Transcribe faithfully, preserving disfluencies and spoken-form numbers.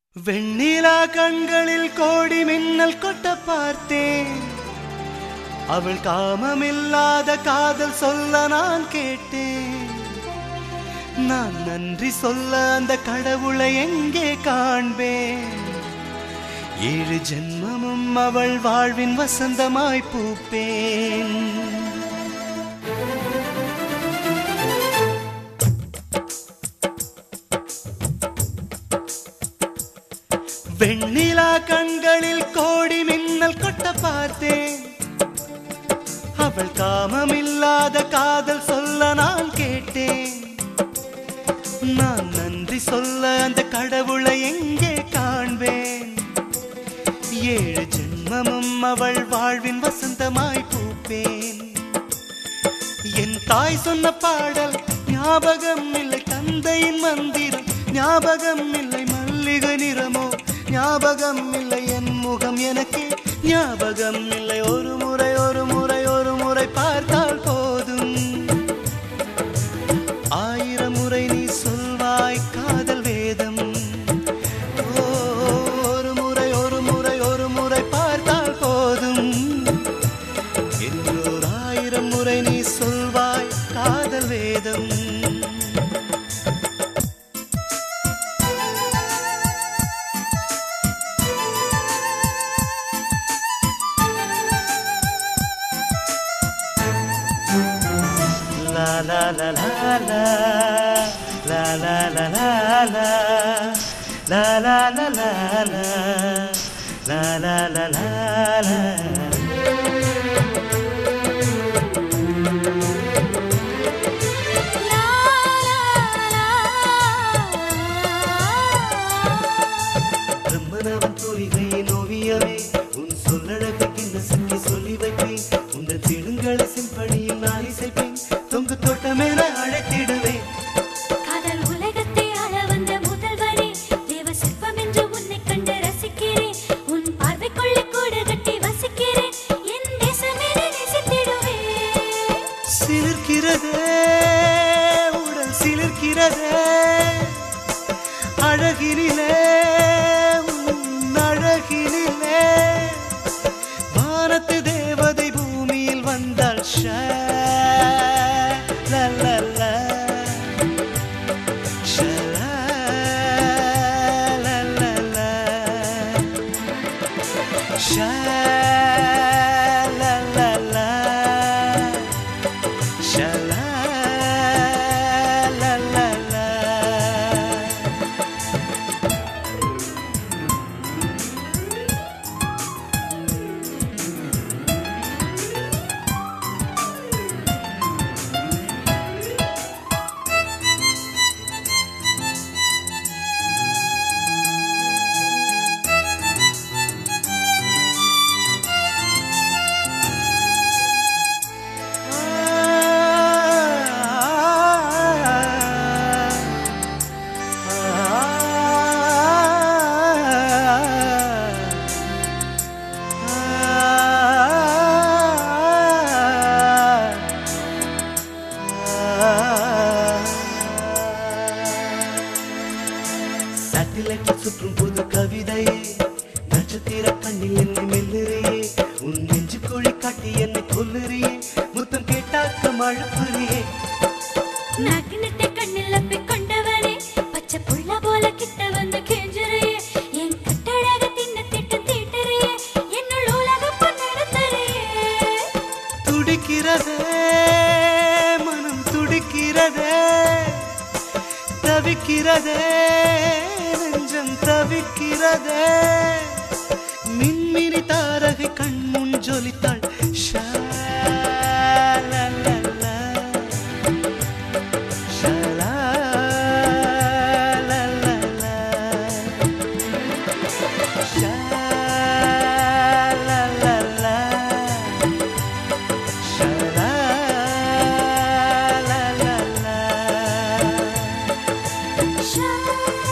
வெண்ணிலா கண்களில் கோடி மின்னல் கொட்ட பார்த்தேன். அவள் காமமில்லாத காதல் சொல்ல நான் கேட்டேன். நான் நன்றி சொல்ல அந்த கடவுளை எங்கே காண்பேன்? ஏழு ஜென்மமும் அவள் வாழ்வின் வசந்தமாய் பூப்பேன். வெண்ணிலா கண்களில் கோடி மின்னல் கொட்ட பார்த்தேன். அவள் காமமில்லாத காதல் சொல்ல நான் கேட்டேன். நான் நன்றி சொல்ல அந்த கடவுளை எங்கே காண்பேன்? ஏழு ஜென்மமும் அவள் வாழ்வின் வசந்தமாய் பூப்பேன். என் தாய் சொன்ன பாடல் ஞாபகம் இல்லை, தந்தையின் மந்திரம் ஞாபகம் இல்லை, மல்லிகை நிறமோ ஞாபகம் இல்லை, என் முகம் எனக்கு ஞாபகம் இல்லை. ஒரு முறை ஒரு முறை ஒரு முறை பார்த்தால் போதும், ஆயிரம் முறை நீ சொல்வாய் காதல் வேதம். ஓ, ஒரு முறை ஒரு முறை ஒரு முறை பார்த்தால் போதும், என்றோர் ஆயிரம் முறை நீ சொல்வாய் காதல் வேதம். La la la la la la la la la la la la la la la la la la la. பிரம்மனவன் தூரிகையின் ஓவியமே, உன் சொல்லழகு கிண்ண சக்தி சொல்லி வைப்பேன். உங்கள் திடுங்களை சிம்படியில் நான் இசைப்பேன், தொங்கு தோட்டமென அழைத்திடுவேன். காதல் உலகத்தை ஆள வந்த முதல்வரே, தேவ சிற்பம் என்று உன்னை கண்டு ரசிக்கிறேன். உன் பார்வைக்குள்ளே கூடு கட்டி வசிக்கிறேன், என் தேசமென நேசித்திடுவேன். சிலிர்க்கிறதே உடல் சிலிர்க்கிறதே, அழகினிலே உன் அழகினிலே வானத்து தேவதை பூமியில் வந்தாள். Shah la la la sha la la la la sha la la la sha la la la la. சுற்றும் புது கவிதையே, நட்சத்திர கண்ணில் என்னை மெல்லுறியே, உன் நெஞ்சு கோழி காட்டி என்னை கொல்லுறியே, முத்தம் கேட்டாக்க மழப்புறியே. நாக்கு நெட்டை கண்ணில் அப்பி கொண்டவனே, பச்சை புள்ள போல கிட்ட வந்து கெஞ்சுறியே, என் கட்டழக தின்ன திட்டம் தீட்டுறியே, என்னுள் உலக பொன்னெடுத்தறியே. துடிக்கிறதே மனம் துடிக்கிறதே, தவிக்கிறதே நெஞ்சம் தவிக்கிறதே. மின்மினி தாரகை கண்முன் ஜொலித்தாள். Shah la la la Shah la la la la Shah la la la Shah la la la la. Shine.